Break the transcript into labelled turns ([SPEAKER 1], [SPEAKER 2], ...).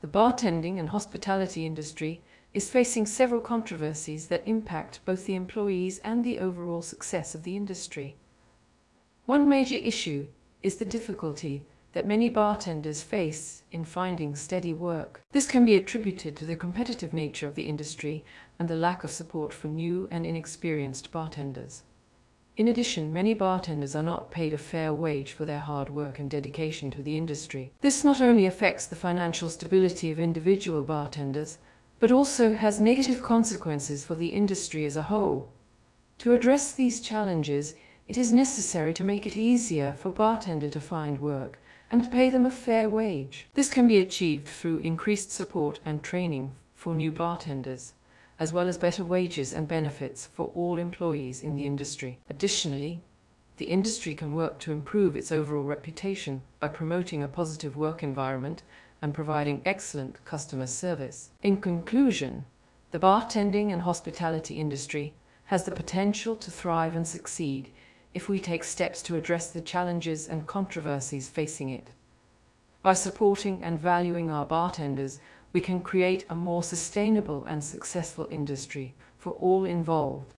[SPEAKER 1] bartending and hospitality industry is facing several controversies that impact both the employees and the overall success of the industry. One major issue is the difficulty that many bartenders face in finding steady work. This can be attributed to the competitive nature of the industry and the lack of support for new and inexperienced bartenders. In addition, many bartenders are not paid a fair wage for their hard work and dedication to the industry. This not only affects the financial stability of individual bartenders, but also has negative consequences for the industry as a whole. To address these challenges, it is necessary to make it easier for bartenders to find work and pay them a fair wage. This can be achieved through increased support and training for new bartenders, as well as better wages and benefits for all employees in the industry. Additionally, the industry can work to improve its overall reputation by promoting a positive work environment and providing excellent customer service. In conclusion, the bartending and hospitality industry has the potential to thrive and succeed if we take steps to address the challenges and controversies facing it. By supporting and valuing our bartenders, we can create a more sustainable and successful industry for all involved.